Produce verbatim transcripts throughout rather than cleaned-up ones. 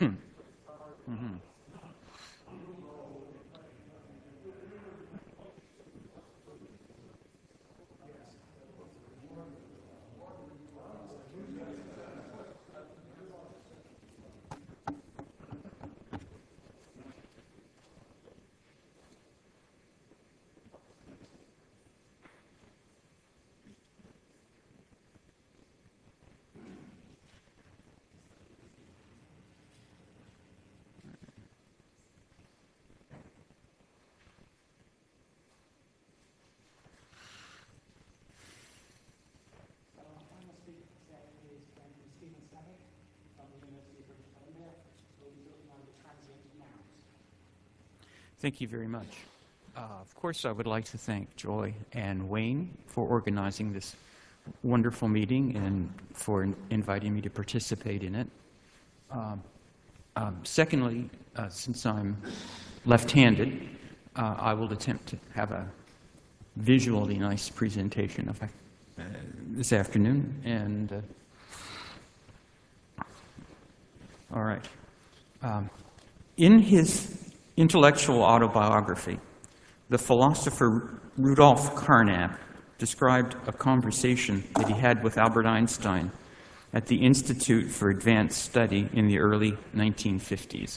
Mm-hmm. Thank you very much. Uh, of course, I would like to thank Joy and Wayne for organizing this wonderful meeting and for in inviting me to participate in it. Um, um, secondly, uh, since I'm left-handed, uh, I will attempt to have a visually nice presentation of, uh, this afternoon. And uh, all right. Um, in his intellectual autobiography, the philosopher Rudolf Carnap described a conversation that he had with Albert Einstein at the Institute for Advanced Study in the early nineteen fifties.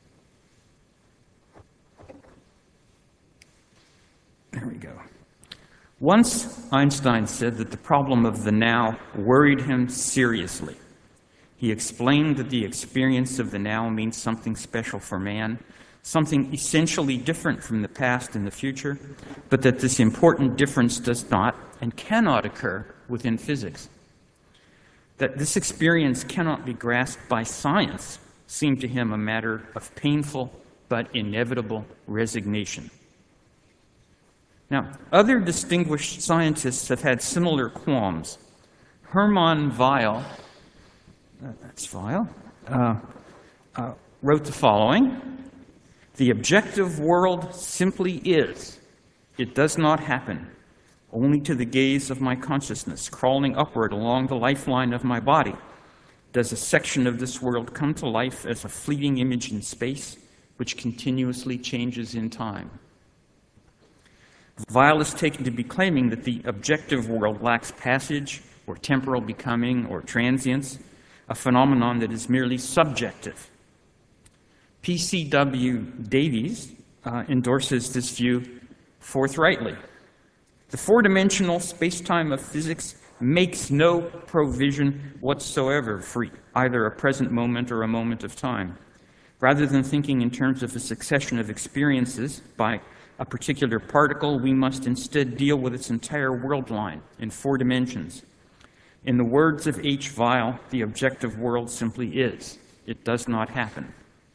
There we go. Once, Einstein said that the problem of the now worried him seriously. He explained that the experience of the now means something special for man, something essentially different from the past and the future, but that this important difference does not and cannot occur within physics. That this experience cannot be grasped by science seemed to him a matter of painful but inevitable resignation. Now, other distinguished scientists have had similar qualms. Hermann Weyl, uh, that's Weyl, uh, uh, wrote the following: "The objective world simply is. It does not happen. Only to the gaze of my consciousness, crawling upward along the lifeline of my body, does a section of this world come to life as a fleeting image in space, which continuously changes in time." Weyl is taken to be claiming that the objective world lacks passage, or temporal becoming, or transience, a phenomenon that is merely subjective. P C W Davies uh, endorses this view forthrightly. The four-dimensional space-time of physics makes no provision whatsoever for either a present moment or a moment of time. Rather than thinking in terms of a succession of experiences by a particular particle, we must instead deal with its entire world line in four dimensions. In the words of H. Weyl, the objective world simply is. It does not happen.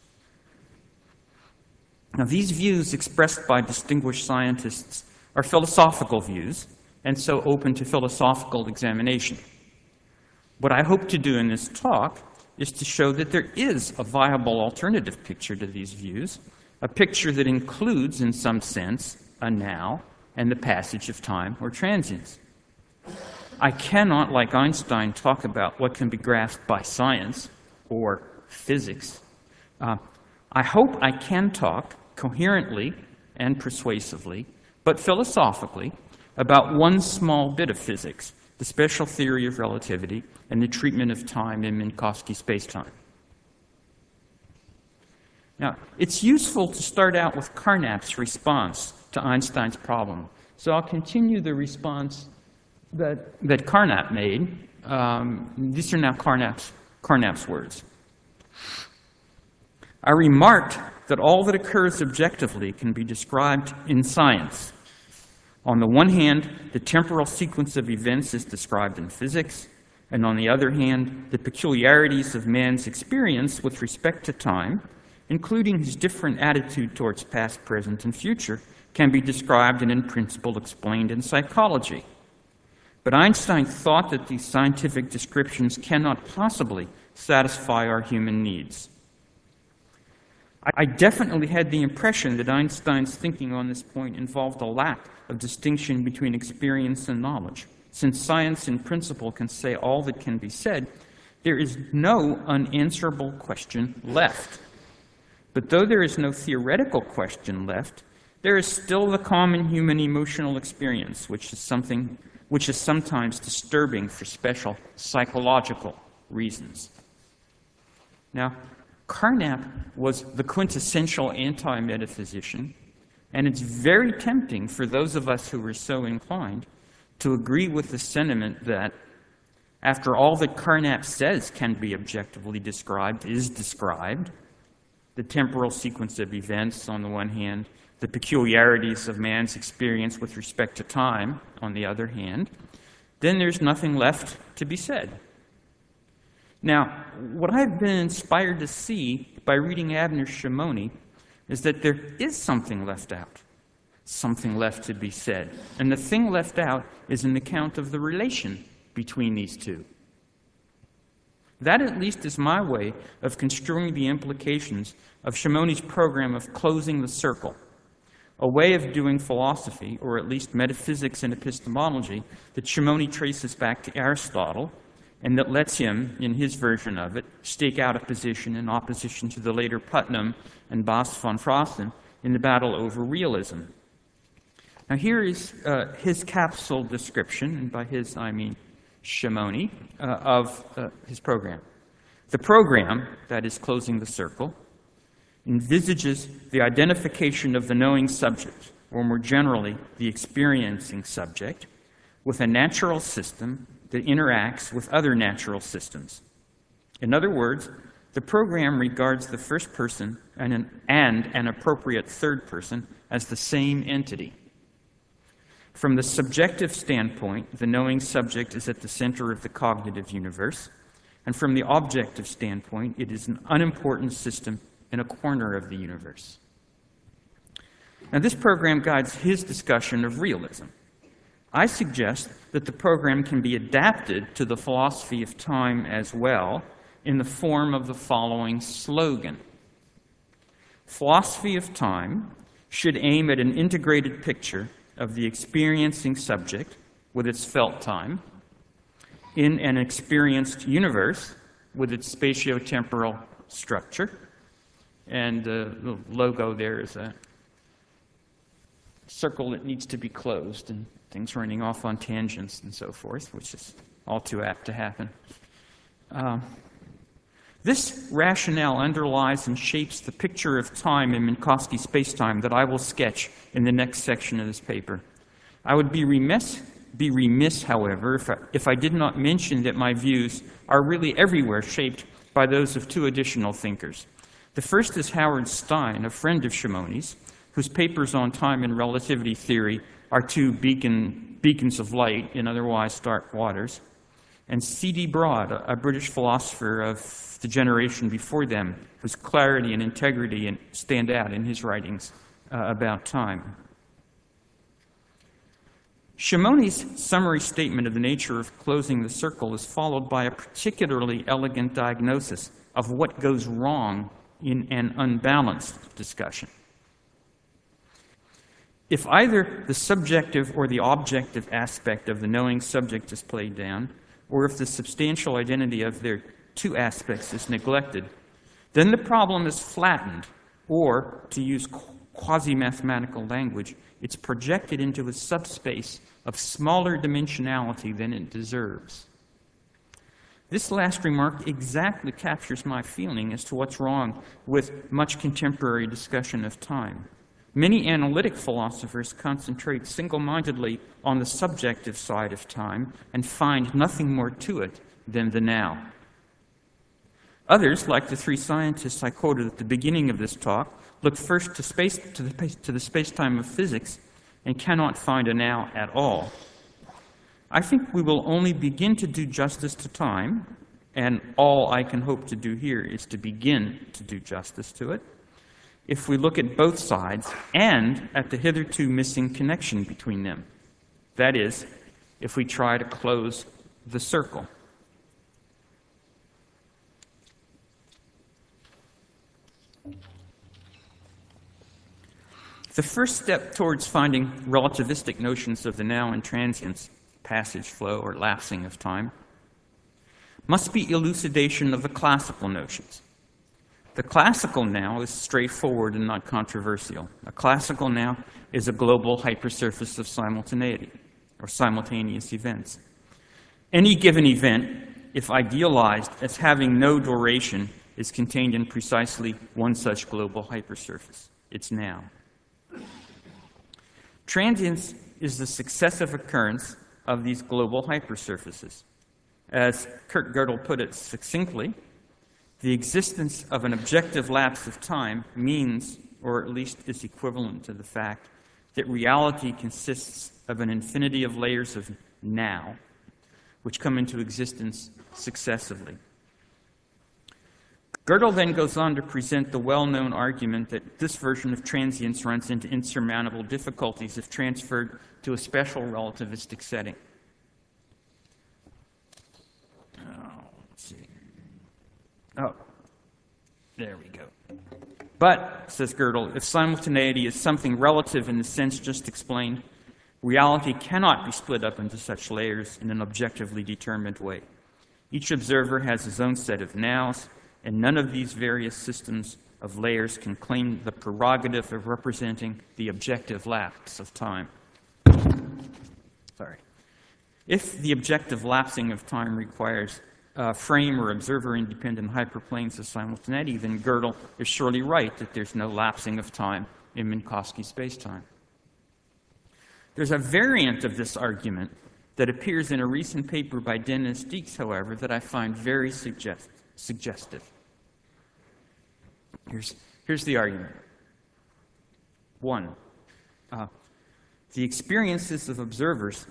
Now, these views expressed by distinguished scientists are philosophical views, and so open to philosophical examination. What I hope to do in this talk is to show that there is a viable alternative picture to these views, a picture that includes, in some sense, a now and the passage of time or transience. I cannot, like Einstein, talk about what can be grasped by science or physics. Uh, I hope I can talk coherently and persuasively, but philosophically, about one small bit of physics, the special theory of relativity and the treatment of time in Minkowski spacetime. Now, it's useful to start out with Carnap's response to Einstein's problem. So I'll continue the response that, that Carnap made. Um, these are now Carnap's, Carnap's words. "I remarked that all that occurs objectively can be described in science. On the one hand, the temporal sequence of events is described in physics, and on the other hand, the peculiarities of man's experience with respect to time, including his different attitude towards past, present, and future, can be described and in principle explained in psychology. But Einstein thought that these scientific descriptions cannot possibly satisfy our human needs. I definitely had the impression that Einstein's thinking on this point involved a lack of distinction between experience and knowledge. Since science in principle can say all that can be said, there is no unanswerable question left. But though there is no theoretical question left, there is still the common human emotional experience, which is something which is sometimes disturbing for special psychological reasons. Now, Carnap was the quintessential anti-metaphysician, and it's very tempting for those of us who are so inclined to agree with the sentiment that, after all that Carnap says can be objectively described is described, the temporal sequence of events on the one hand, the peculiarities of man's experience with respect to time on the other hand, then there's nothing left to be said. Now, what I've been inspired to see by reading Abner Shimony is that there is something left out, something left to be said. And the thing left out is an account of the relation between these two. That, at least, is my way of construing the implications of Shimony's program of closing the circle, a way of doing philosophy, or at least metaphysics and epistemology, that Shimony traces back to Aristotle, and that lets him, in his version of it, stake out a position in opposition to the later Putnam and Bas van Fraassen in the battle over realism. Now here is uh, his capsule description, and by his I mean Shimony, uh, of uh, his program. The program, that is closing the circle, envisages the identification of the knowing subject, or more generally, the experiencing subject, with a natural system that interacts with other natural systems. In other words, the program regards the first person and an, and an appropriate third person as the same entity. From the subjective standpoint, the knowing subject is at the center of the cognitive universe, and from the objective standpoint, it is an unimportant system in a corner of the universe. Now, this program guides his discussion of realism. I suggest that the program can be adapted to the philosophy of time as well in the form of the following slogan. Philosophy of time should aim at an integrated picture of the experiencing subject with its felt time in an experienced universe with its spatiotemporal structure. And uh, the logo there is a circle that needs to be closed and things running off on tangents and so forth, which is all too apt to happen. Um, this rationale underlies and shapes the picture of time in Minkowski spacetime that I will sketch in the next section of this paper. I would be remiss, be remiss, however, if I, if I did not mention that my views are really everywhere shaped by those of two additional thinkers. The first is Howard Stein, a friend of Shimony's, whose papers on time and relativity theory are two beacon, beacons of light in otherwise dark waters, and C D Broad, a, a British philosopher of the generation before them, whose clarity and integrity and stand out in his writings uh, about time. Shimony's summary statement of the nature of closing the circle is followed by a particularly elegant diagnosis of what goes wrong in an unbalanced discussion. If either the subjective or the objective aspect of the knowing subject is played down, or if the substantial identity of their two aspects is neglected, then the problem is flattened, or, to use quasi-mathematical language, it's projected into a subspace of smaller dimensionality than it deserves. This last remark exactly captures my feeling as to what's wrong with much contemporary discussion of time. Many analytic philosophers concentrate single-mindedly on the subjective side of time and find nothing more to it than the now. Others, like the three scientists I quoted at the beginning of this talk, look first to, space, to the, to the space-time of physics and cannot find a now at all. I think we will only begin to do justice to time, and all I can hope to do here is to begin to do justice to it, if we look at both sides and at the hitherto missing connection between them. That is, if we try to close the circle. The first step towards finding relativistic notions of the now and transience, passage, flow, or lapsing of time, must be elucidation of the classical notions. The classical now is straightforward and not controversial. A classical now is a global hypersurface of simultaneity, or simultaneous events. Any given event, if idealized as having no duration, is contained in precisely one such global hypersurface. It's now. Transience is the successive occurrence of these global hypersurfaces. As Kurt Gödel put it succinctly, the existence of an objective lapse of time means, or at least is equivalent to the fact, that reality consists of an infinity of layers of now, which come into existence successively. Gödel then goes on to present the well-known argument that this version of transience runs into insurmountable difficulties if transferred to a special relativistic setting. Oh, let's see. Oh, there we go. But, says Gödel, if simultaneity is something relative in the sense just explained, reality cannot be split up into such layers in an objectively determined way. Each observer has his own set of nows, and none of these various systems of layers can claim the prerogative of representing the objective lapse of time. Sorry. If the objective lapsing of time requires uh, frame or observer-independent hyperplanes of simultaneity, then Gödel is surely right that there's no lapsing of time in Minkowski spacetime. There's a variant of this argument that appears in a recent paper by Dennis Deeks, however, that I find very suggest suggestive. Here's, here's the argument. One, uh, the experiences of observers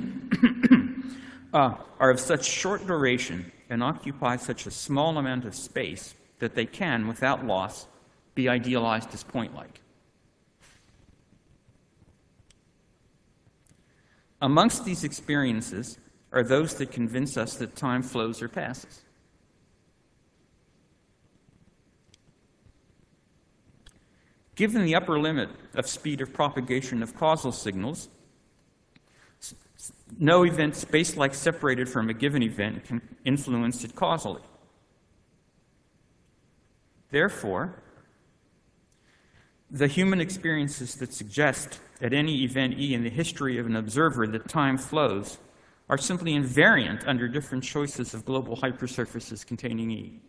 uh, are of such short duration and occupy such a small amount of space that they can, without loss, be idealized as point-like. Amongst these experiences are those that convince us that time flows or passes. Given the upper limit of speed of propagation of causal signals, no event space-like separated from a given event can influence it causally. Therefore, the human experiences that suggest at any event E in the history of an observer that time flows are simply invariant under different choices of global hypersurfaces containing E.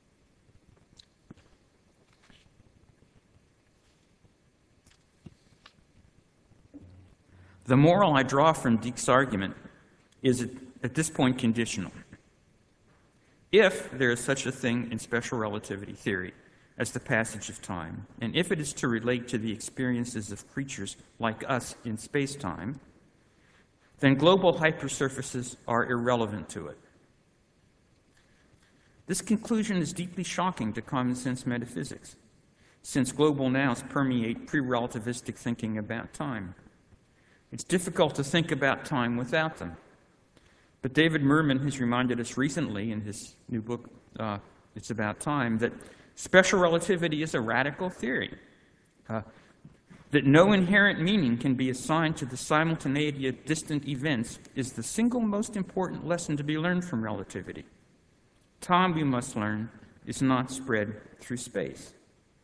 The moral I draw from Deeks' argument is at this point conditional. If there is such a thing in special relativity theory as the passage of time, and if it is to relate to the experiences of creatures like us in space-time, then global hypersurfaces are irrelevant to it. This conclusion is deeply shocking to common-sense metaphysics, since global nows permeate pre-relativistic thinking about time. It's difficult to think about time without them. But David Merman has reminded us recently in his new book, uh, It's About Time, that special relativity is a radical theory, uh, that no inherent meaning can be assigned to the simultaneity of distant events is the single most important lesson to be learned from relativity. Time, we must learn, is not spread through space.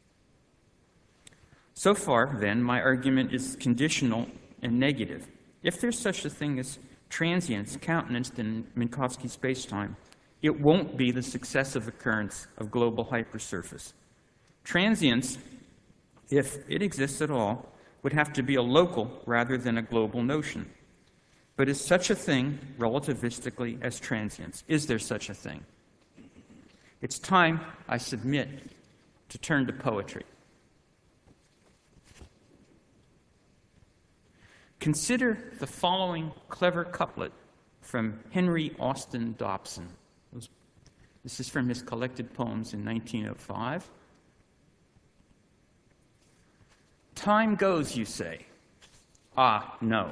So far, then, my argument is conditional and negative. If there's such a thing as transience countenanced in Minkowski spacetime, it won't be the successive occurrence of global hypersurface. Transience, if it exists at all, would have to be a local rather than a global notion. But is such a thing relativistically as transience? Is there such a thing? It's time, I submit, to turn to poetry. Consider the following clever couplet from Henry Austin Dobson. This is from his collected poems in nineteen oh five. Time goes, you say. Ah, no.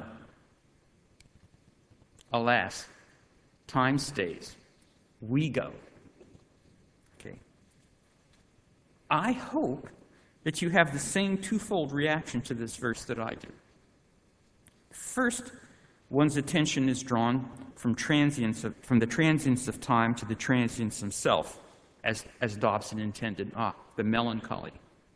Alas, time stays. We go. Okay. I hope that you have the same twofold reaction to this verse that I do. First, one's attention is drawn from, transience of, from the transience of time to the transience himself, as, as Dobson intended. Ah, the melancholy.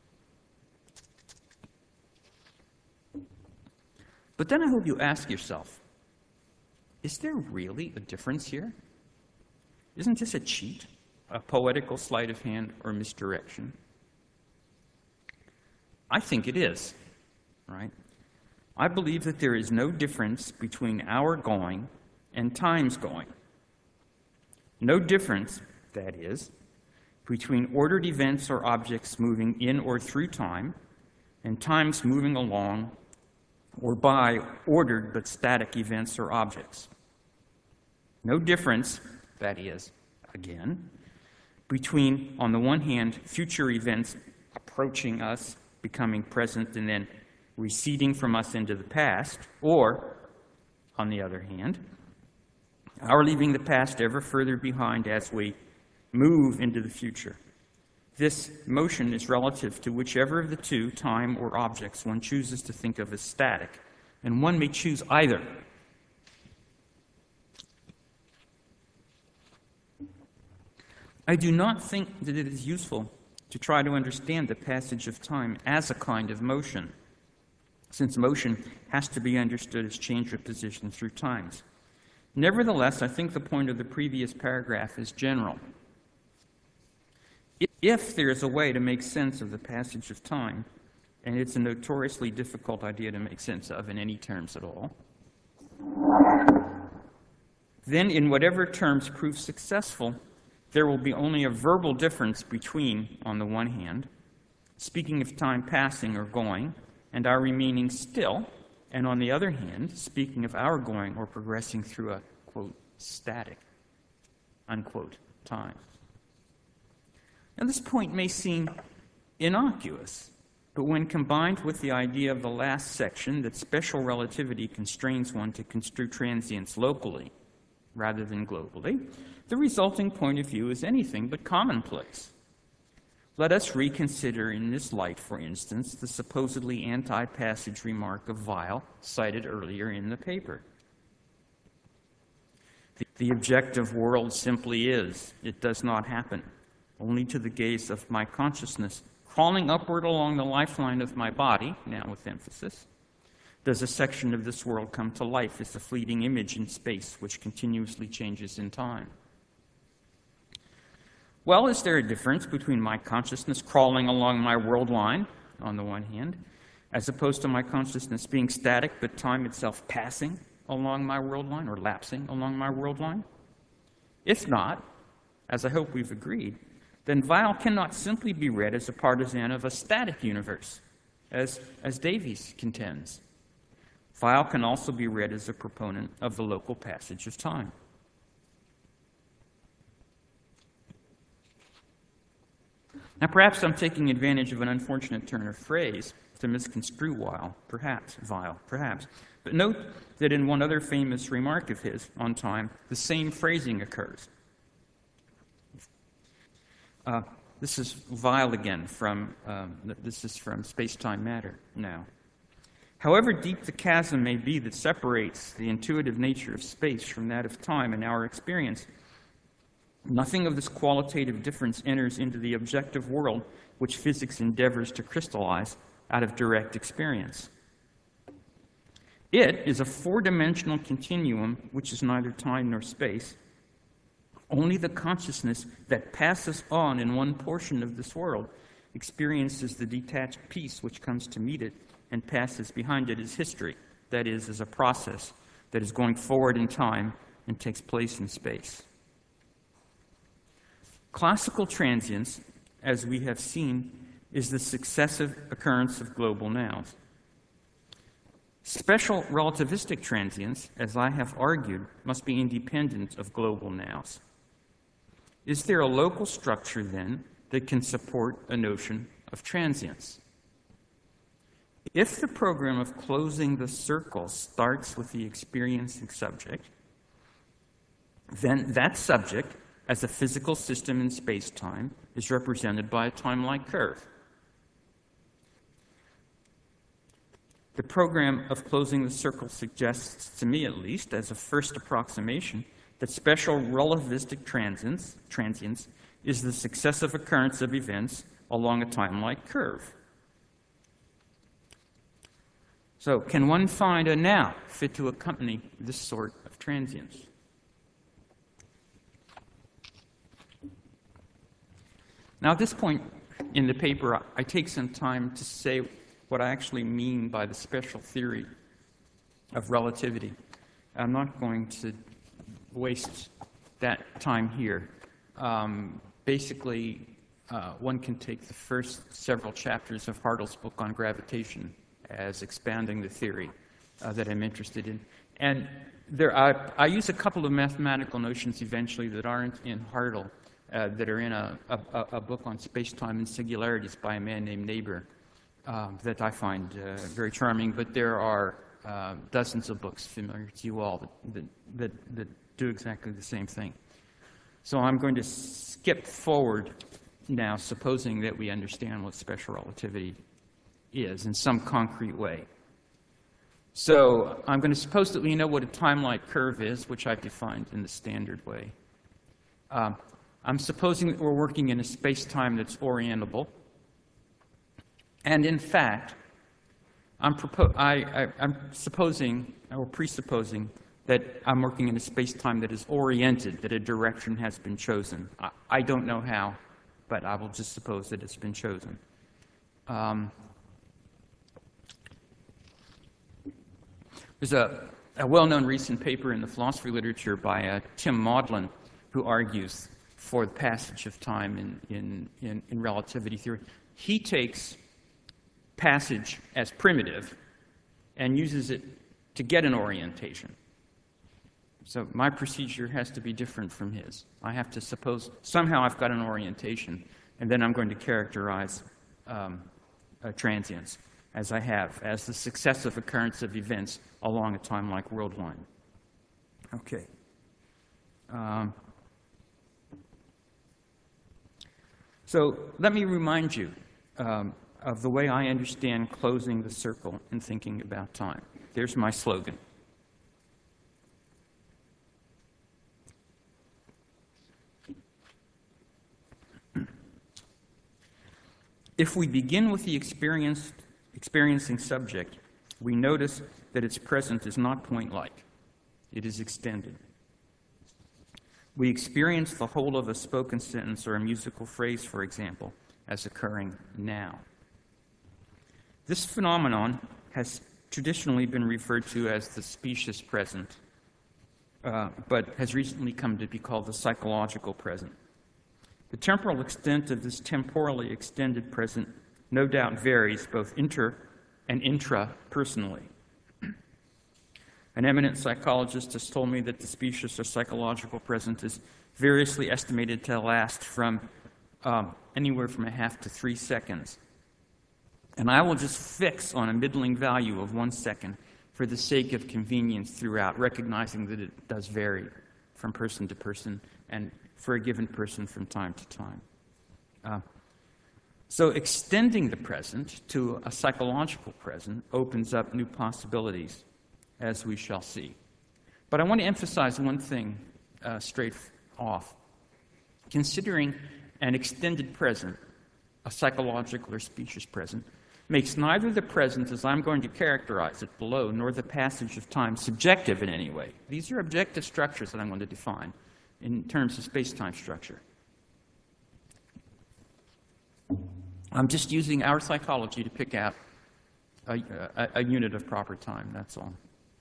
But then I hope you ask yourself, is there really a difference here? Isn't this a cheat, a poetical sleight of hand, or misdirection? I think it is, right? I believe that there is no difference between our going and time's going. No difference, that is, between ordered events or objects moving in or through time and times moving along or by ordered but static events or objects. No difference, that is, again, between, on the one hand, future events approaching us, becoming present, and then receding from us into the past, or, on the other hand, our leaving the past ever further behind as we move into the future. This motion is relative to whichever of the two, time or objects, one chooses to think of as static, and one may choose either. I do not think that it is useful to try to understand the passage of time as a kind of motion, since motion has to be understood as change of position through times. Nevertheless, I think the point of the previous paragraph is general. If there is a way to make sense of the passage of time, and it's a notoriously difficult idea to make sense of in any terms at all, then in whatever terms prove successful, there will be only a verbal difference between, on the one hand, speaking of time passing or going, and our remaining still, and on the other hand, speaking of our going or progressing through a, quote, static, unquote, time. Now, this point may seem innocuous, but when combined with the idea of the last section that special relativity constrains one to construe transience locally rather than globally, the resulting point of view is anything but commonplace. Let us reconsider in this light, for instance, the supposedly anti-passage remark of Weil cited earlier in the paper. The, the objective world simply is. It does not happen. Only to the gaze of my consciousness, crawling upward along the lifeline of my body, now with emphasis, does a section of this world come to life as a fleeting image in space which continuously changes in time. Well, is there a difference between my consciousness crawling along my world line, on the one hand, as opposed to my consciousness being static, but time itself passing along my world line, or lapsing along my world line? If not, as I hope we've agreed, then Weil cannot simply be read as a partisan of a static universe, as, as Davies contends. Weil can also be read as a proponent of the local passage of time. Now, perhaps I'm taking advantage of an unfortunate turn of phrase to misconstrue Weil, perhaps, Weil, perhaps. But note that in one other famous remark of his on time, the same phrasing occurs. Uh, this is Weil again from, um, this is from Space-Time Matter now. However deep the chasm may be that separates the intuitive nature of space from that of time in our experience, nothing of this qualitative difference enters into the objective world which physics endeavors to crystallize out of direct experience. It is a four-dimensional continuum which is neither time nor space. Only the consciousness that passes on in one portion of this world experiences the detached piece which comes to meet it and passes behind it as history, that is, as a process that is going forward in time and takes place in space. Classical transience, as we have seen, is the successive occurrence of global nows. Special relativistic transience, as I have argued, must be independent of global nows. Is there a local structure, then, that can support a notion of transience? If the program of closing the circle starts with the experiencing subject, then that subject, as a physical system in space-time, is represented by a time-like curve. The program of closing the circle suggests, to me at least, as a first approximation, that special relativistic transients, transients is the successive occurrence of events along a time-like curve. So, can one find a now fit to accompany this sort of transience? Now, at this point in the paper, I take some time to say what I actually mean by the special theory of relativity. I'm not going to waste that time here. Um, basically, uh, one can take the first several chapters of Hartl's book on gravitation as expanding the theory uh, that I'm interested in. And there, I, I use a couple of mathematical notions eventually that aren't in Hartle, uh, that are in a, a, a book on space-time and singularities by a man named Neighbor, uh, that I find uh, very charming. But there are uh, dozens of books familiar to you all that, that, that, that do exactly the same thing. So I'm going to skip forward now, supposing that we understand what special relativity is in some concrete way. So I'm going to suppose that we know what a time-like curve is, which I've defined in the standard way. Um, I'm supposing that we're working in a space-time that's orientable. And in fact, I'm, propo I, I, I'm supposing, or presupposing, that I'm working in a space-time that is oriented, that a direction has been chosen. I, I don't know how, but I will just suppose that it's been chosen. Um, there's a, a well-known recent paper in the philosophy literature by uh, Tim Maudlin, who argues for the passage of time in, in, in, in relativity theory. He takes passage as primitive and uses it to get an orientation. So my procedure has to be different from his. I have to suppose somehow I've got an orientation, and then I'm going to characterize um, uh, transients, as I have, as the successive occurrence of events along a time-like world line. Okay. Um, so let me remind you um, of the way I understand closing the circle and thinking about time. There's my slogan. If we begin with the experienced, experiencing subject, we notice that its present is not point-like. It is extended. We experience the whole of a spoken sentence or a musical phrase, for example, as occurring now. This phenomenon has traditionally been referred to as the specious present, uh, but has recently come to be called the psychological present. The temporal extent of this temporally extended present no doubt varies both inter and intra-personally. An eminent psychologist has told me that the specious or psychological present is variously estimated to last from um, anywhere from a half to three seconds. And I will just fix on a middling value of one second for the sake of convenience throughout, recognizing that it does vary from person to person and for a given person from time to time. Uh, so extending the present to a psychological present opens up new possibilities, as we shall see. But I want to emphasize one thing uh, straight off. Considering an extended present, a psychological or specious present, makes neither the present, as I'm going to characterize it below, nor the passage of time subjective in any way. These are objective structures that I'm going to define in terms of space-time structure. I'm just using our psychology to pick out a, a, a unit of proper time, that's all.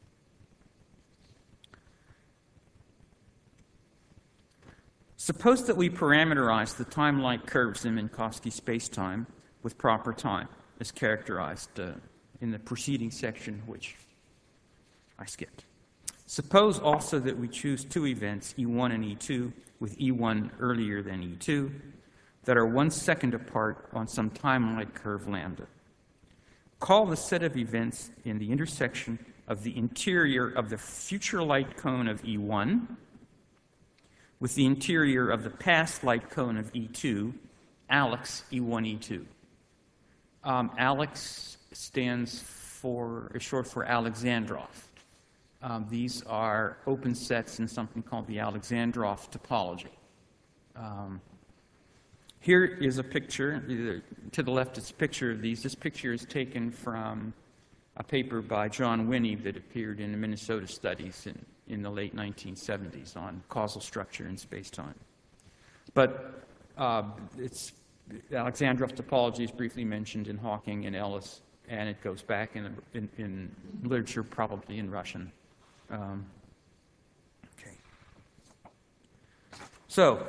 Suppose that we parameterize the time-like curves in Minkowski space-time with proper time, as characterized uh, in the preceding section, which I skipped. Suppose also that we choose two events, E one and E two, with E one earlier than E two, that are one second apart on some time-like curve lambda. Call the set of events in the intersection of the interior of the future light cone of E one with the interior of the past light cone of E two, Alex E one E two. Um, Alex stands for, is short for Alexandrov. Um, these are open sets in something called the Alexandrov topology. Um, here is a picture. To the left is a picture of these. This picture is taken from a paper by John Winnie that appeared in the Minnesota Studies in, in the late nineteen seventies on causal structure in space-time. But uh, it's, Alexandrov topology is briefly mentioned in Hawking and Ellis, and it goes back in, in, in literature, probably in Russian. Um, okay. So,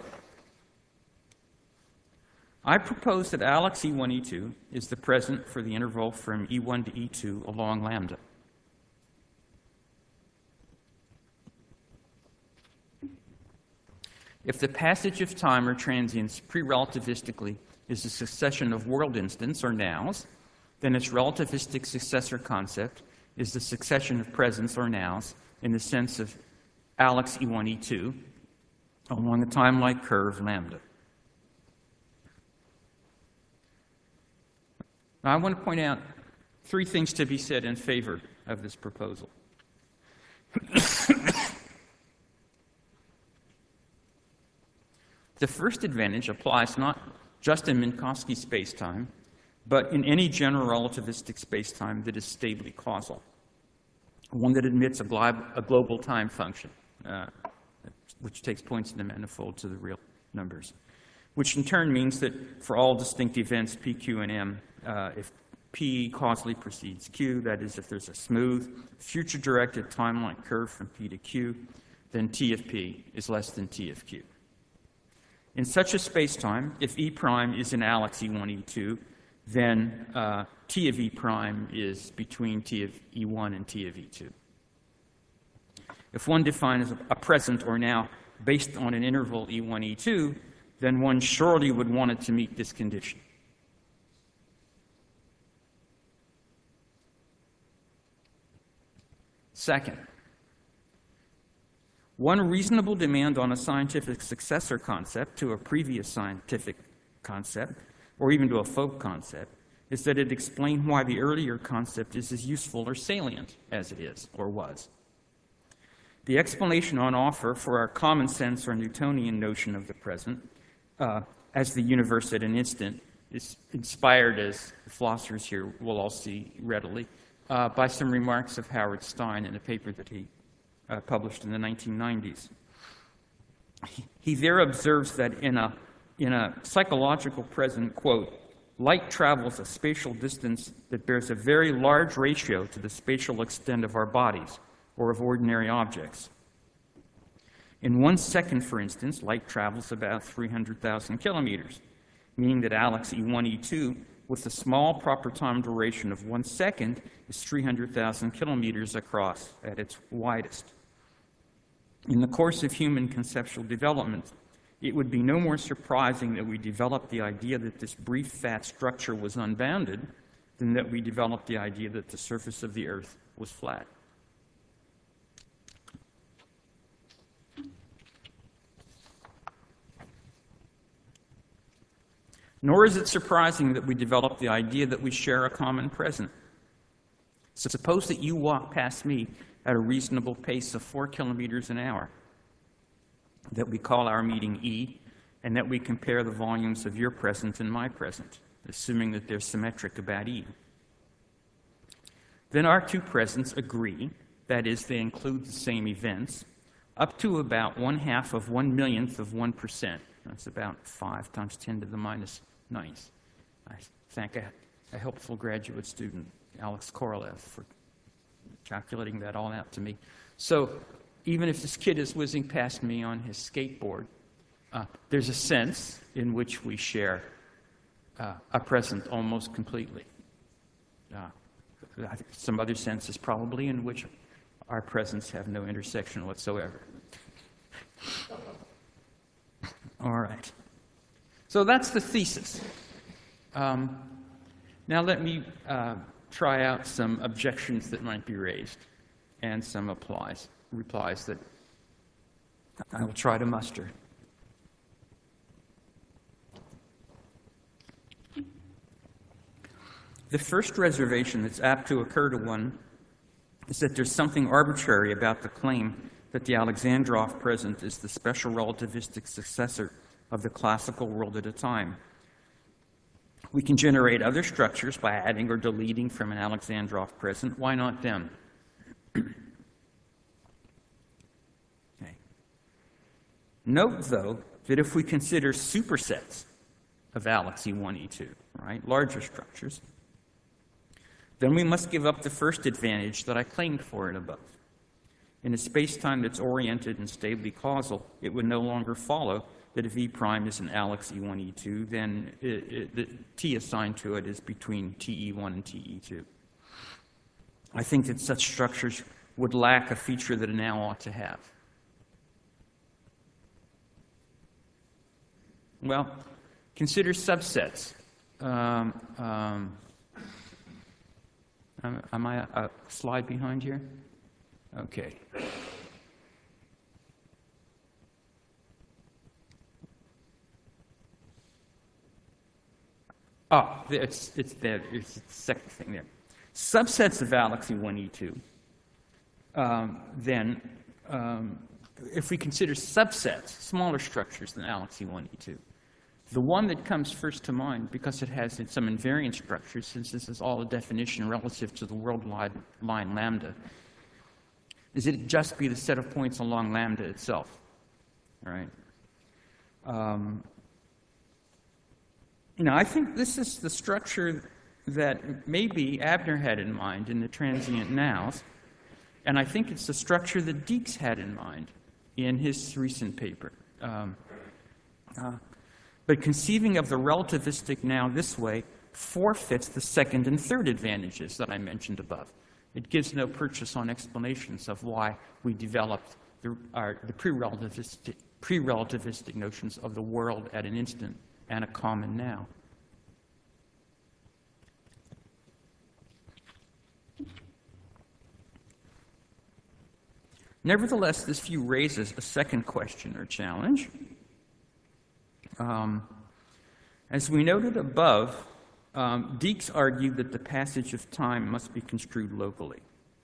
I propose that Alex E one E two is the present for the interval from E one to E two along lambda. If the passage of time or transients pre-relativistically is a succession of world instants or nows, then its relativistic successor concept is the succession of presents or nows in the sense of Alex E one E two along a time-like curve lambda. Now, I want to point out three things to be said in favor of this proposal. The first advantage applies not just in Minkowski spacetime, but in any general relativistic spacetime that is stably causal, one that admits a, glo a global time function, uh, which takes points in the manifold to the real numbers, which in turn means that for all distinct events P, Q, and M, uh, if P causally precedes Q, that is, if there's a smooth, future-directed time-like curve from P to Q, then T of P is less than T of Q. In such a spacetime, if E prime is in Alex E one E two, then uh, T of E prime is between T of E one and T of E two. If one defines a present or now based on an interval E one E two, then one surely would want it to meet this condition. Second, one reasonable demand on a scientific successor concept to a previous scientific concept, or even to a folk concept, is that it explain why the earlier concept is as useful or salient as it is or was. The explanation on offer for our common sense or Newtonian notion of the present uh, as the universe at an instant is inspired, as the philosophers here will all see readily, uh, by some remarks of Howard Stein in a paper that he uh, published in the nineteen nineties. He, he there observes that in a, in a psychological present, quote, light travels a spatial distance that bears a very large ratio to the spatial extent of our bodies or of ordinary objects. In one second, for instance, light travels about three hundred thousand kilometers, meaning that Alex E one E two, with a small proper time duration of one second, is three hundred thousand kilometers across at its widest. In the course of human conceptual development, it would be no more surprising that we developed the idea that this brief fat structure was unbounded than that we developed the idea that the surface of the Earth was flat. Nor is it surprising that we developed the idea that we share a common present. So suppose that you walk past me at a reasonable pace of four kilometers an hour, that we call our meeting E, and that we compare the volumes of your present and my present, assuming that they're symmetric about E. Then our two presents agree, that is, they include the same events, up to about one half of one millionth of one percent. That's about five times ten to the minus ninth. I thank a, a helpful graduate student, Alex Korolev, for calculating that all out to me. So even if this kid is whizzing past me on his skateboard, uh, there's a sense in which we share uh, a present almost completely. Uh, I think some other senses probably in which our presents have no intersection whatsoever. All right. So that's the thesis. Um, now let me uh, try out some objections that might be raised and some applies, replies that I will try to muster. The first reservation that's apt to occur to one is that there's something arbitrary about the claim that the Alexandrov present is the special relativistic successor of the classical world at a time. We can generate other structures by adding or deleting from an Alexandrov present. Why not them? Okay. Note, though, that if we consider supersets of Alex E one, E two, right, larger structures, then we must give up the first advantage that I claimed for it above. In a space-time that's oriented and stably causal, it would no longer follow that if E prime is an Alex E one, E two, then it, it, the T assigned to it is between T E one and T E two. I think that such structures would lack a feature that a now ought to have. Well, consider subsets. Um, um, am I a, a slide behind here? Okay. Oh, it's, it's there. It's the second thing there. Subsets of Alex E one, E two, um, then, um, if we consider subsets, smaller structures than Alex E one, E two, the one that comes first to mind, because it has some invariant structures, since this is all a definition relative to the world line, line lambda, is it just be the set of points along lambda itself, all right? Um, you know, I think this is the structure that maybe Abner had in mind in the transient nows, and I think it's the structure that Deeks had in mind in his recent paper. Um, uh, but conceiving of the relativistic now this way forfeits the second and third advantages that I mentioned above. It gives no purchase on explanations of why we developed the, our, the pre-relativistic, pre-relativistic notions of the world at an instant and a common now. Nevertheless, this view raises a second question or challenge. Um, as we noted above, um, Deeks argued that the passage of time must be construed locally.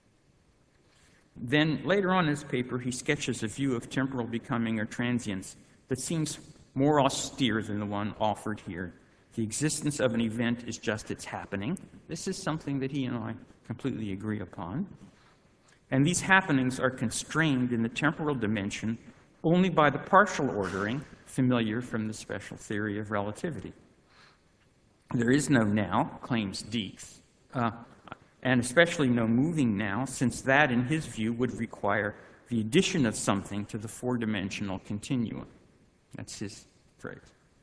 Then, later on in his paper, he sketches a view of temporal becoming or transience that seems more austere than the one offered here. The existence of an event is just its happening. This is something that he and I completely agree upon. And these happenings are constrained in the temporal dimension only by the partial ordering familiar from the special theory of relativity. There is no now, claims Deeks, uh, and especially no moving now, since that, in his view, would require the addition of something to the four-dimensional continuum. That's his phrase.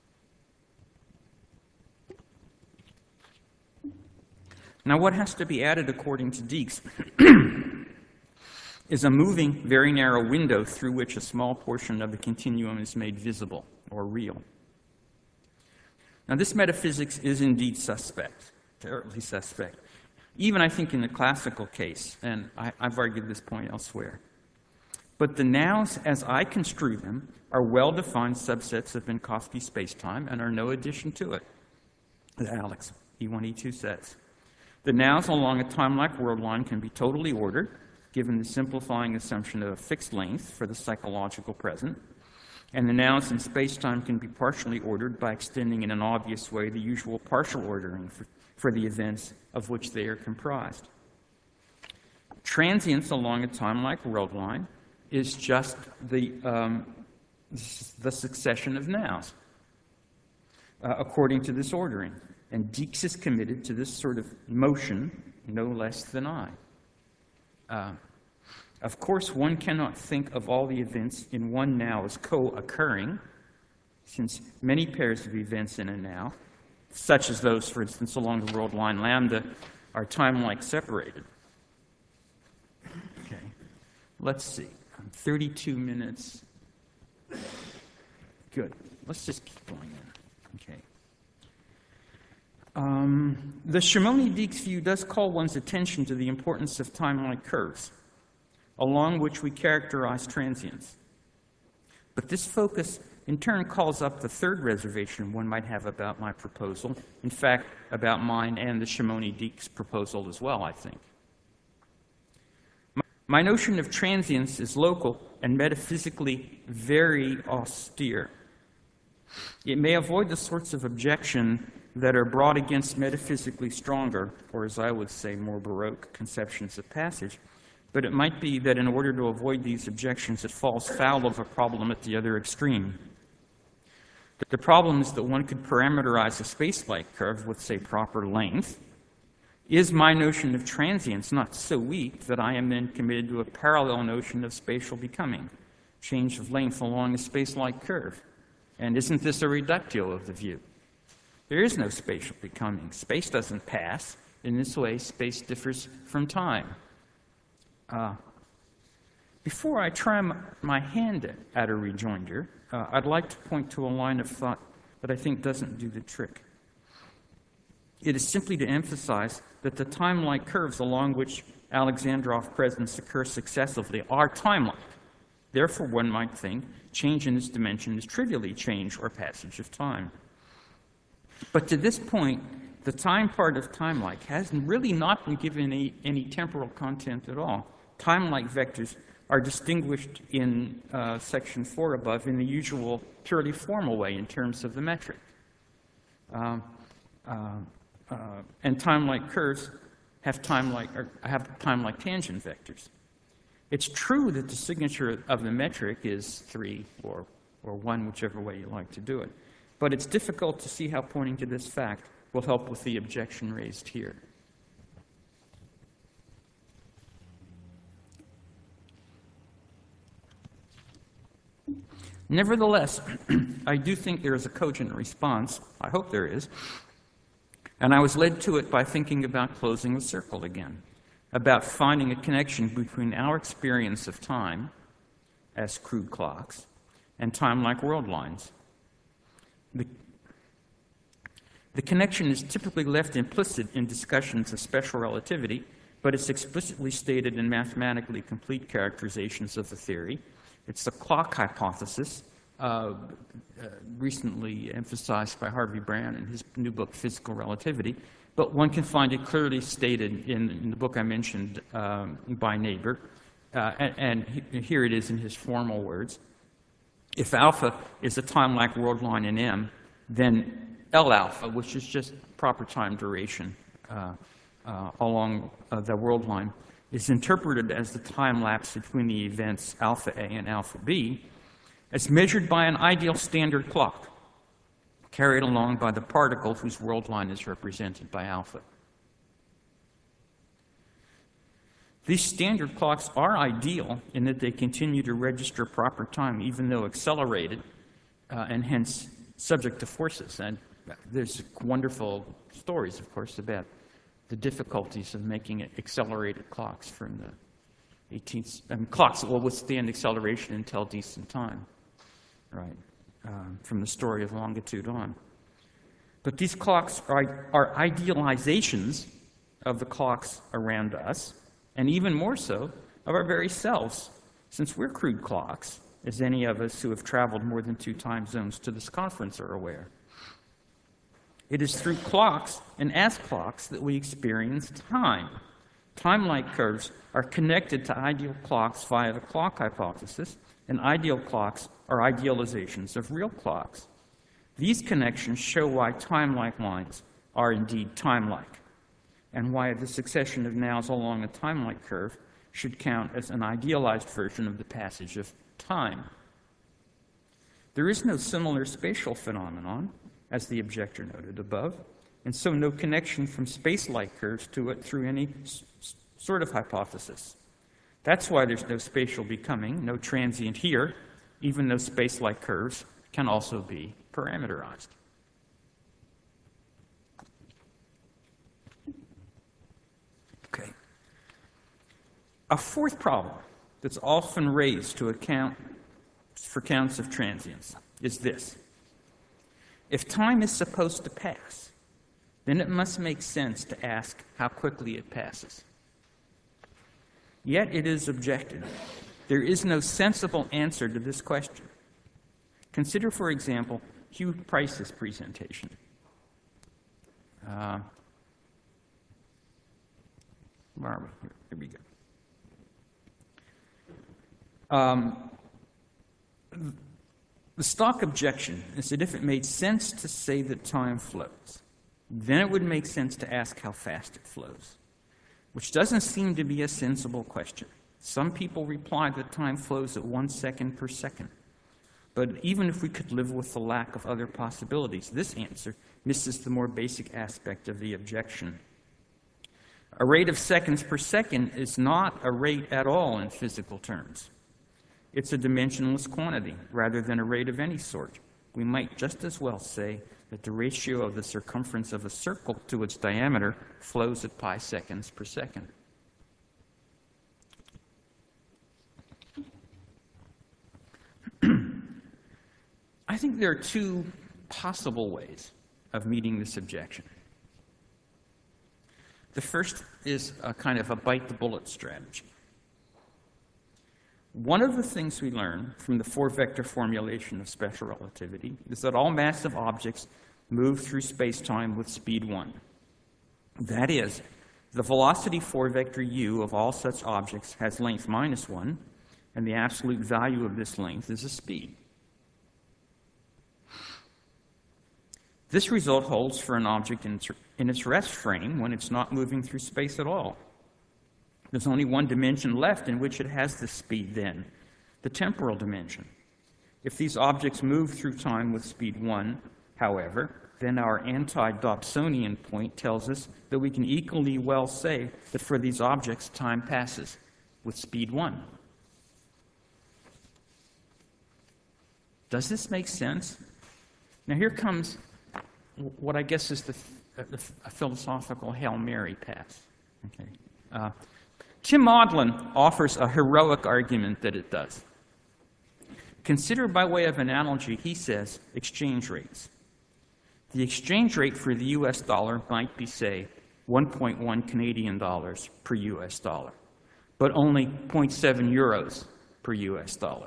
Now, what has to be added according to Deeks is a moving, very narrow window through which a small portion of the continuum is made visible or real. Now, this metaphysics is indeed suspect, terribly suspect, even I think in the classical case, and I, I've argued this point elsewhere. But the nows, as I construe them, are well-defined subsets of Minkowski spacetime and are no addition to it, as Alex E one, E two says. The nows along a time-like world line can be totally ordered, given the simplifying assumption of a fixed length for the psychological present, and the nows in spacetime can be partially ordered by extending in an obvious way the usual partial ordering for, for the events of which they are comprised. Transience along a time-like world line is just the, um, the succession of nows, uh, according to this ordering. And Deeks is committed to this sort of motion no less than I. Uh, of course, one cannot think of all the events in one now as co-occurring, since many pairs of events in a now, such as those, for instance, along the world line lambda, are time-like separated. Okay, let's see. thirty-two minutes. Good. Let's just keep going then. Okay. Um, the Shimoni-Deeks view does call one's attention to the importance of time-like curves, along which we characterize transience. But this focus in turn calls up the third reservation one might have about my proposal, in fact, about mine and the Chamonix-Deeks proposal as well, I think. My notion of transience is local and metaphysically very austere. It may avoid the sorts of objection that are brought against metaphysically stronger, or as I would say, more Baroque conceptions of passage, but it might be that in order to avoid these objections, it falls foul of a problem at the other extreme. The problem is that one could parameterize a space-like curve with, say, proper length. Is my notion of transience not so weak that I am then committed to a parallel notion of spatial becoming, change of length along a space-like curve? And isn't this a reductio of the view? There is no spatial becoming. Space doesn't pass. In this way, space differs from time. Uh, before I try my hand at, at a rejoinder, uh, I'd like to point to a line of thought that I think doesn't do the trick. It is simply to emphasize that the time-like curves along which Alexandrov presents occur successively are time-like. Therefore, one might think change in this dimension is trivially change or passage of time. But to this point, the time part of time-like has really not been given any, any temporal content at all. Time-like vectors are distinguished in uh, section four above in the usual purely formal way in terms of the metric. Um, uh, uh, and time-like curves have time-like or have time-like tangent vectors. It's true that the signature of the metric is three or, or one, whichever way you like to do it. But it's difficult to see how pointing to this fact will help with the objection raised here. Nevertheless, I do think there is a cogent response. I hope there is. And I was led to it by thinking about closing the circle again, about finding a connection between our experience of time as crude clocks and time-like world lines. The, the connection is typically left implicit in discussions of special relativity, but it's explicitly stated in mathematically complete characterizations of the theory. It's the clock hypothesis, uh, uh, recently emphasized by Harvey Brand in his new book, Physical Relativity, but one can find it clearly stated in, in the book I mentioned um, by Neighbor, uh, and, and he, here it is in his formal words. If alpha is a time-like world line in M, then L alpha, which is just proper time duration uh, uh, along uh, the world line, is interpreted as the time lapse between the events alpha A and alpha B, as measured by an ideal standard clock, carried along by the particle whose world line is represented by alpha. These standard clocks are ideal in that they continue to register proper time, even though accelerated, uh, and hence subject to forces. And there's wonderful stories, of course, about the difficulties of making it accelerated clocks from the eighteenth, I mean, clocks that will withstand acceleration and tell decent time, right, um, from the story of longitude on. But these clocks are, are idealizations of the clocks around us, and even more so, of our very selves, since we're crude clocks, as any of us who have traveled more than two time zones to this conference are aware. It is through clocks and as clocks that we experience time. Time-like curves are connected to ideal clocks via the clock hypothesis, and ideal clocks are idealizations of real clocks. These connections show why time-like lines are indeed time-like, and why the succession of nows along a time-like curve should count as an idealized version of the passage of time. There is no similar spatial phenomenon, as the objector noted above, and so no connection from space-like curves to it through any s sort of hypothesis. That's why there's no spatial becoming, no transient here, even though space-like curves can also be parameterized. Okay. A fourth problem that's often raised to account for counts of transience is this. If time is supposed to pass, then it must make sense to ask how quickly it passes. Yet it is objected, there is no sensible answer to this question. Consider, for example, Hugh Price's presentation. Uh, where are we? Here, here we go. Um, the stock objection is that if it made sense to say that time flows, then it would make sense to ask how fast it flows, which doesn't seem to be a sensible question. Some people reply that time flows at one second per second. But even if we could live with the lack of other possibilities, this answer misses the more basic aspect of the objection. A rate of seconds per second is not a rate at all in physical terms. It's a dimensionless quantity rather than a rate of any sort. We might just as well say that the ratio of the circumference of a circle to its diameter flows at pi seconds per second. I think there are two possible ways of meeting this objection. The first is a kind of a bite-the-bullet strategy. One of the things we learn from the four-vector formulation of special relativity is that all massive objects move through space-time with speed one. That is, the velocity four-vector u of all such objects has length minus one, and the absolute value of this length is a speed. This result holds for an object in its, in its rest frame when it's not moving through space at all. There's only one dimension left in which it has this speed then, the temporal dimension. If these objects move through time with speed one, however, then our anti-Dobsonian point tells us that we can equally well say that for these objects, time passes with speed one. Does this make sense? Now here comes what I guess is the, the a philosophical Hail Mary pass. Okay. Uh, Tim Maudlin offers a heroic argument that it does. Consider by way of analogy, he says, exchange rates. The exchange rate for the U S dollar might be, say, one point one Canadian dollars per U S dollar, but only zero point seven euros per U S dollar.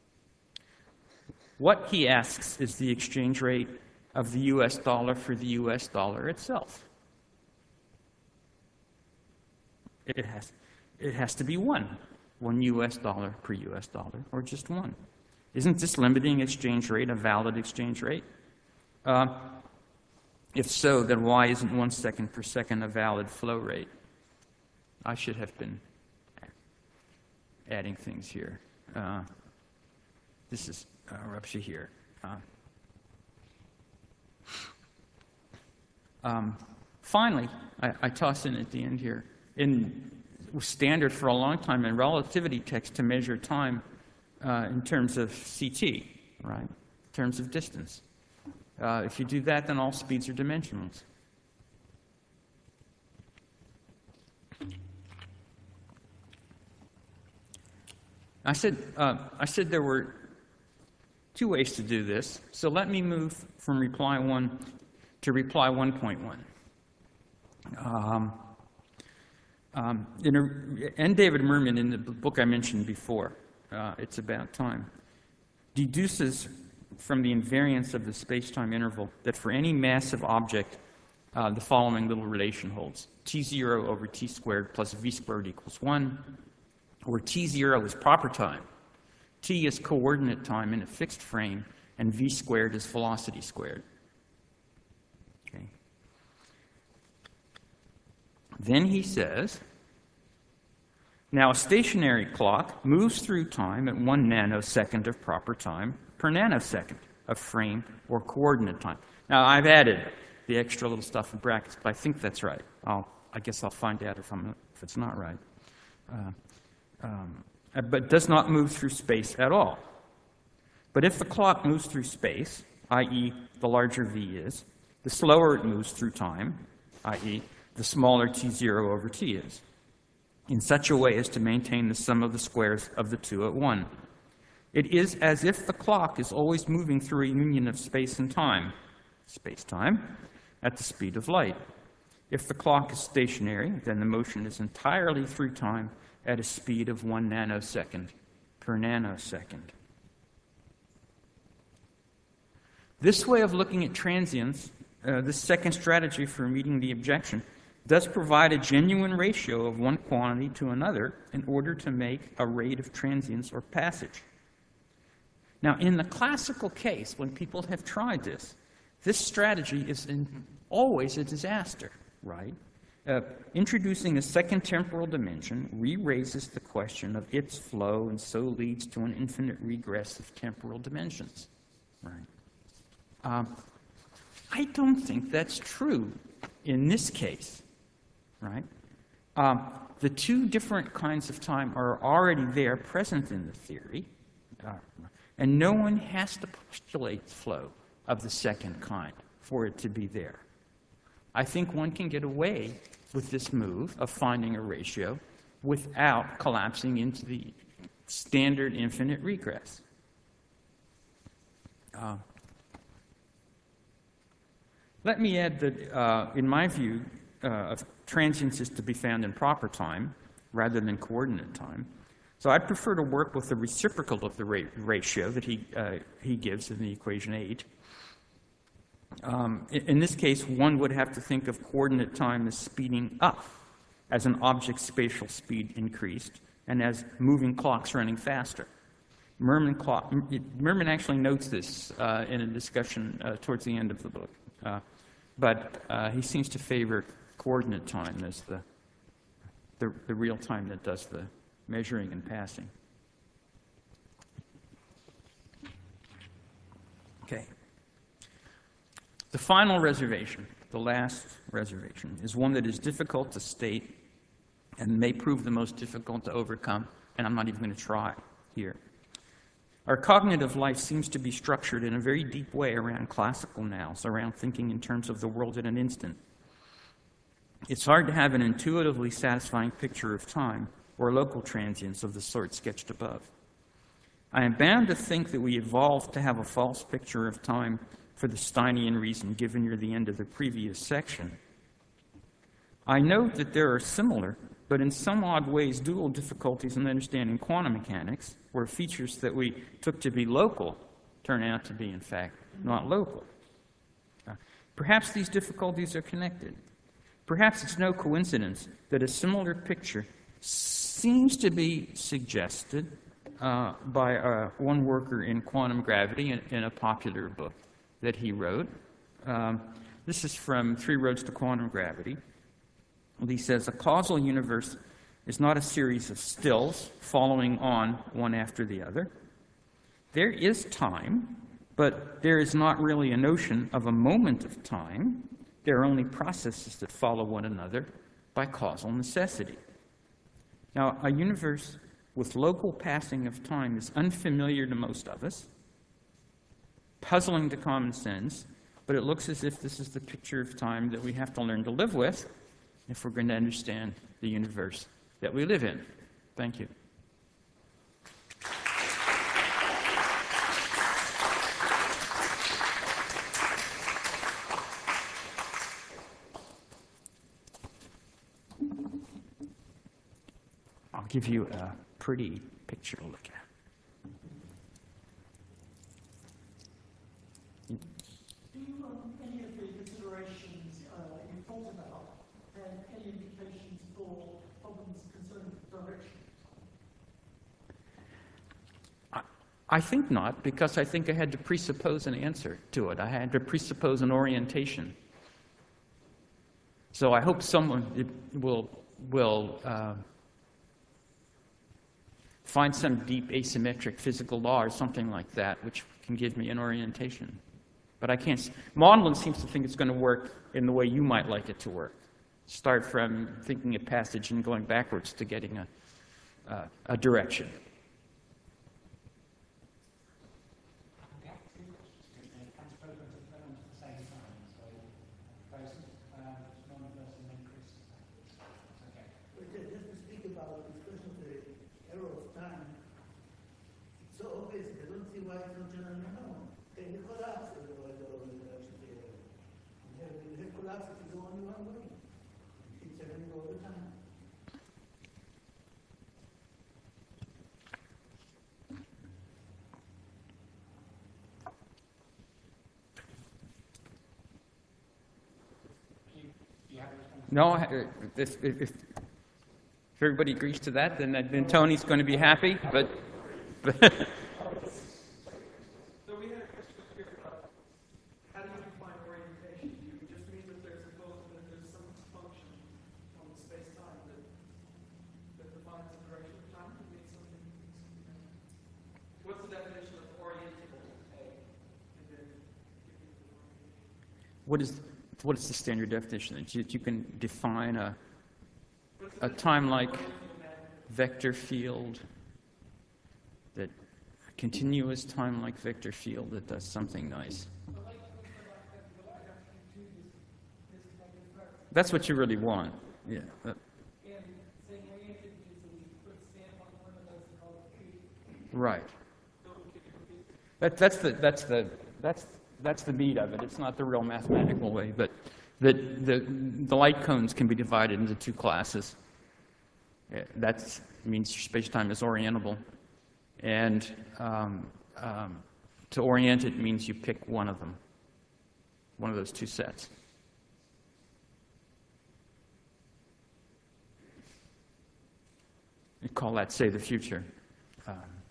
What, he asks, is the exchange rate of the U S dollar for the U S dollar itself? It has, it has to be one, one U S dollar per U S dollar, or just one. Isn't this limiting exchange rate a valid exchange rate? Uh, if so, then why isn't one second per second a valid flow rate? I should have been adding things here. Uh, this is uh, rupture here. Uh, Um, finally, I, I toss in at the end here, in standard for a long time in relativity text to measure time uh, in terms of C T, right, in terms of distance. Uh, if you do that, then all speeds are dimensionless. I said, uh, I said there were two ways to do this, so let me move from reply one to reply one point one. Um, um, in a, and David Mermin, in the book I mentioned before, uh, It's About Time, deduces from the invariance of the space-time interval that for any massive object, uh, the following little relation holds. T zero over t squared plus v squared equals one, where t zero is proper time, t is coordinate time in a fixed frame, and v squared is velocity squared. Okay. Then he says, now a stationary clock moves through time at one nanosecond of proper time per nanosecond of frame or coordinate time. Now I've added the extra little stuff in brackets, but I think that's right. I'll, I guess I'll find out if, I'm, if it's not right. Uh, um, but does not move through space at all. But if the clock moves through space, that is the larger v is, the slower it moves through time, that is the smaller t zero over t is, in such a way as to maintain the sum of the squares of the two at one. It is as if the clock is always moving through a union of space and time, space-time, at the speed of light. If the clock is stationary, then the motion is entirely through time at a speed of one nanosecond per nanosecond. This way of looking at transients, uh, this second strategy for meeting the objection, does provide a genuine ratio of one quantity to another in order to make a rate of transience or passage. Now, in the classical case, when people have tried this, this strategy is in, always a disaster, right? Uh, introducing a second temporal dimension re-raises the question of its flow and so leads to an infinite regress of temporal dimensions, right? Um, I don't think that's true in this case, right? Um, the two different kinds of time are already there, present in the theory, uh, and no one has to postulate the flow of the second kind for it to be there. I think one can get away with this move of finding a ratio without collapsing into the standard infinite regress. Uh, let me add that, uh, in my view, uh, transience is to be found in proper time rather than coordinate time. So I'd prefer to work with the reciprocal of the ra ratio that he, uh, he gives in the equation eight. Um, in, in this case, one would have to think of coordinate time as speeding up as an object's spatial speed increased and as moving clocks running faster. Merman, clock, Merman actually notes this uh, in a discussion uh, towards the end of the book. Uh, but uh, he seems to favor coordinate time as the, the, the real time that does the measuring and passing. Okay. The final reservation, the last reservation, is one that is difficult to state and may prove the most difficult to overcome, and I'm not even going to try here. Our cognitive life seems to be structured in a very deep way around classical nows, around thinking in terms of the world at an instant. It's hard to have an intuitively satisfying picture of time or local transients of the sort sketched above. I am bound to think that we evolved to have a false picture of time for the Steinian reason given near the end of the previous section. I note that there are similar, but in some odd ways dual difficulties in understanding quantum mechanics, where features that we took to be local turn out to be, in fact, not local. Uh, perhaps these difficulties are connected. Perhaps it's no coincidence that a similar picture seems to be suggested uh, by uh, one worker in quantum gravity in, in a popular book that he wrote. Um, this is from Three Roads to Quantum Gravity. He says, a causal universe is not a series of stills following on one after the other. There is time, but there is not really a notion of a moment of time. There are only processes that follow one another by causal necessity. Now, a universe with local passing of time is unfamiliar to most of us, puzzling to common sense, but it looks as if this is the picture of time that we have to learn to live with if we're going to understand the universe that we live in. Thank you. I'll give you a pretty picture to look at. Do you, um, any of the considerations uh, you thought about have any implications for problems concerning direction? I, I think not, because I think I had to presuppose an answer to it. I had to presuppose an orientation. So I hope someone will, will uh, find some deep asymmetric physical law or something like that, which can give me an orientation. But I can't. Maudlin seems to think it's going to work in the way you might like it to work. Start from thinking a passage and going backwards to getting a, uh, a direction. Just to speak about the discussion of the error of time, it's so obvious, I don't see why it's not generally known. Can you collapse the direction theory? You have collapse if you go only one way. It's happening all the time. No, if, if, if everybody agrees to that, then, then Tony's going to be happy, but, but So we had a question here about how do you define orientation? Do you just mean that there's a both, that there's some function on the space-time that, that defines the direction of time? Do you mean something, something what's the definition of orientable A? And then what is, what is the standard definition? That you, you can define a, a time-like vector field, that a continuous time-like vector field that does something nice. That's what you really want. Yeah. that- Right. That, that's the that's the that's that's the meat of it. It's not the real mathematical way, but the the the light cones can be divided into two classes. That means space-time is orientable, and um, um, to orient it means you pick one of them, one of those two sets. You call that, say, the future. Um,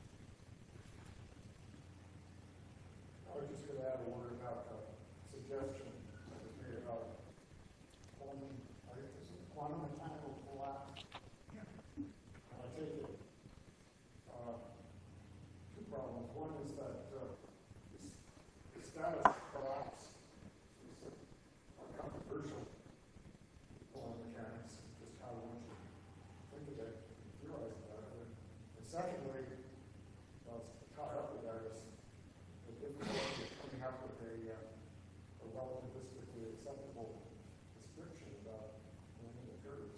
I was just going to add a word about the suggestion that was made about quantum, I think this is quantum mechanical collapse. And I take it, uh, two problems. One is that uh, the, the status collapse is uh, controversial in quantum mechanics, just how one should think of it, realize that. And secondly, well, it's caught up with that is the difficulty of coming up with a, uh, a relativistically acceptable description about when it occurs.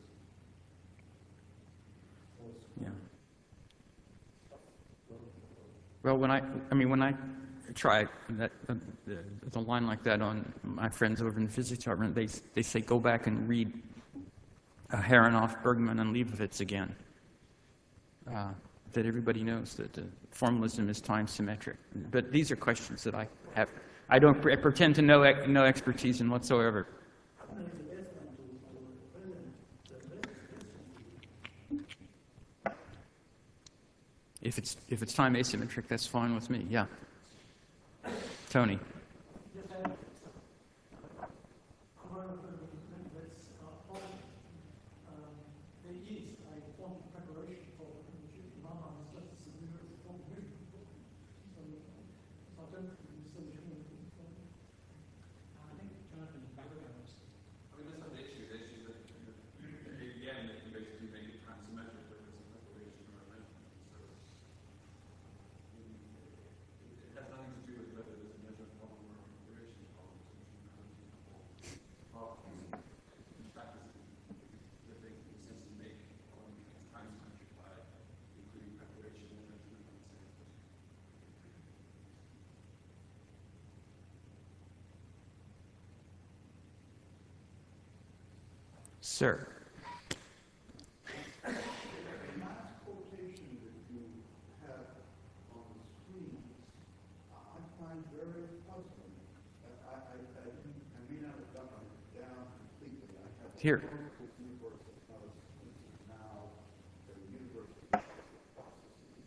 So it's yeah. Well, when I, I mean, when I try that, uh, the, the line like that on my friends over in the physics department, they they say go back and read uh, Aharonoff, Bergman, and Leibovitz again. Uh, that everybody knows that the formalism is time symmetric. But these are questions that I have. I don't pre- I pretend to know ec- no expertise in whatsoever. If it's if it's time asymmetric, that's fine with me. Yeah. Tony. Sir. The last quotation that you have on the screen, I find very puzzling. I, I, I, didn't, I may not have done it down completely. I have a Here. wonderful universe that knows this is now the universe of processes.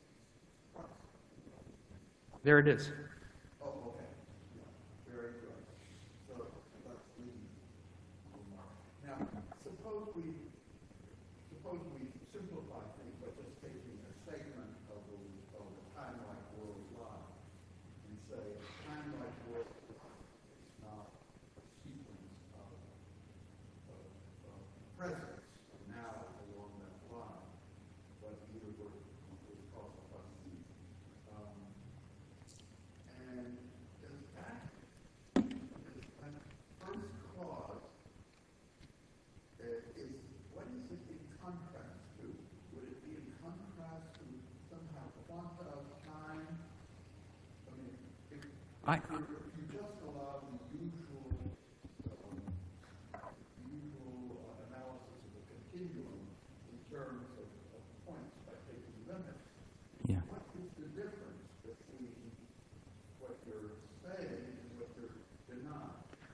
There it is. Oh, okay. Yeah, very good. So let's read. Now, suppose we suppose we simplify things by just taking a segment of the of the time-like world line and say a time-like world is not a sequence of, of, of presence now along that line, but the universe is across the processes. Um, and does that, does that first clause Uh, is, what is it in contrast to? Would it be in contrast to somehow quanta of time? I mean, if, I- if, if you just allow the usual, um, usual uh, analysis of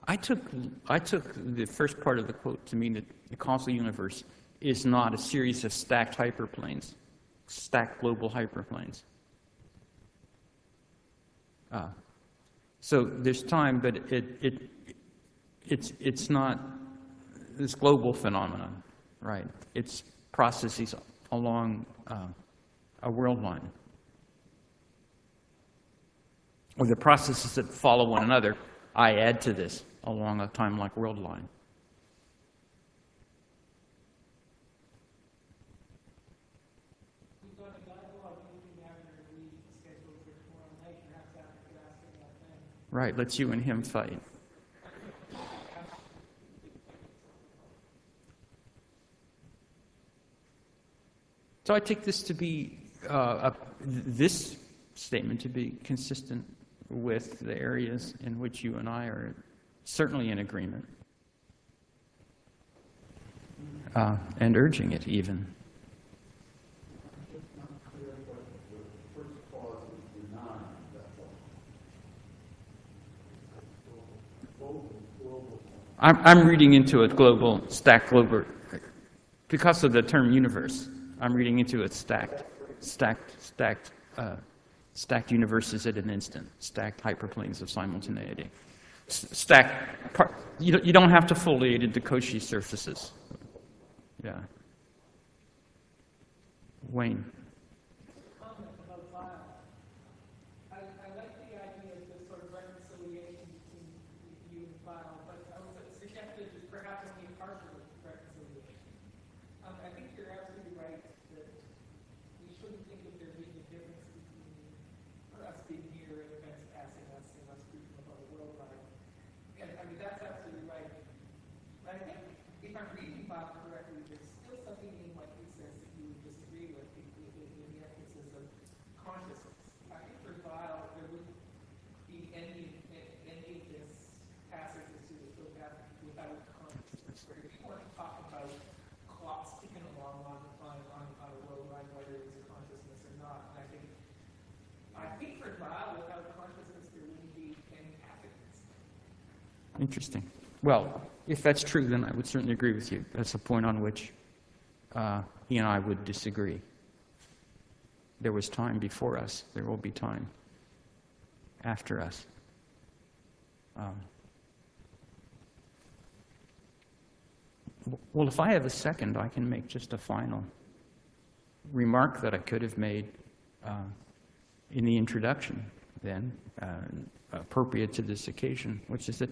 I took, I took the first part of the quote to mean that the causal universe is not a series of stacked hyperplanes, stacked global hyperplanes. Uh, so there's time, but it, it, it's, it's not this global phenomenon, right? It's processes along uh, a world line. Or the processes that follow one another, I add to this along a time-like world line. We've got a dialogue meeting after we scheduled for tomorrow night. Perhaps after we could ask him that thing. Right, let's you and him fight. So I take this to be, uh, a, this statement to be consistent with the areas in which you and I are certainly in agreement, uh, and urging it even. It's not clear, but the first clause is denied, that's all. Global, global. I'm, I'm reading into a global, stacked global, because of the term universe, I'm reading into it stacked, stacked, stacked, uh, stacked universes at an instant, stacked hyperplanes of simultaneity. S stacked, part, you, you don't have to foliate into Cauchy surfaces. Yeah. Wayne. Comment about file. I, I like the idea of this sort of reconciliation between you and file, but I was suggested just perhaps only a partial reconciliation. Um, I think you're absolutely right that we shouldn't think of there being a difference between us being here and events passing us and us speaking about a world line. And I mean, that's absolutely right. But I think if I'm reading Bob correctly, there's still something in what he says that you would disagree with in, in, in the emphasis of consciousness. I think for Weil, there wouldn't be any, any of this passage through the field path without consciousness. Where if you want to talk about clocks ticking along on, on, on, on a world line, whether it's a consciousness or not, and I think I think for Weil, without consciousness, there wouldn't be any happiness. Interesting. Well, if that's true, then I would certainly agree with you. That's a point on which uh, he and I would disagree. There was time before us. There will be time after us. Um, well, if I have a second, I can make just a final remark that I could have made uh, in the introduction, then, uh, appropriate to this occasion, which is that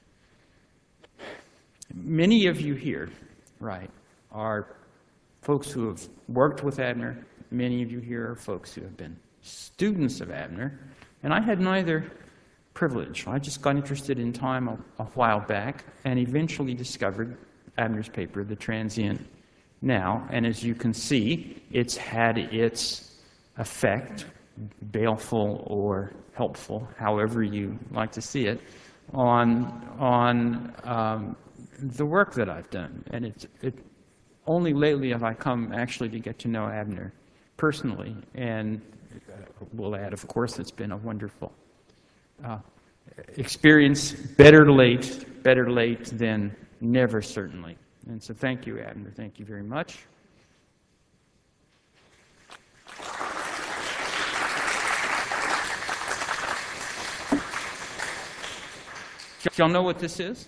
many of you here, right, are folks who have worked with Abner. Many of you here are folks who have been students of Abner. And I had neither privilege. I just got interested in time a, a while back and eventually discovered Abner's paper, The Transient Now. And as you can see, it's had its effect, baleful or helpful, however you like to see it, on, on um, the work that I've done. And it's, it, only lately have I come actually to get to know Abner personally. And we'll add, of course, it's been a wonderful uh, experience. Better late, better late than never, certainly. And so thank you, Abner. Thank you very much. Y'all know what this is?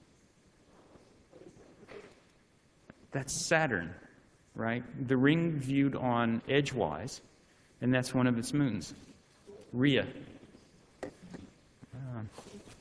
That's Saturn, right? The ring viewed on edgewise, and that's one of its moons, Rhea. Uh,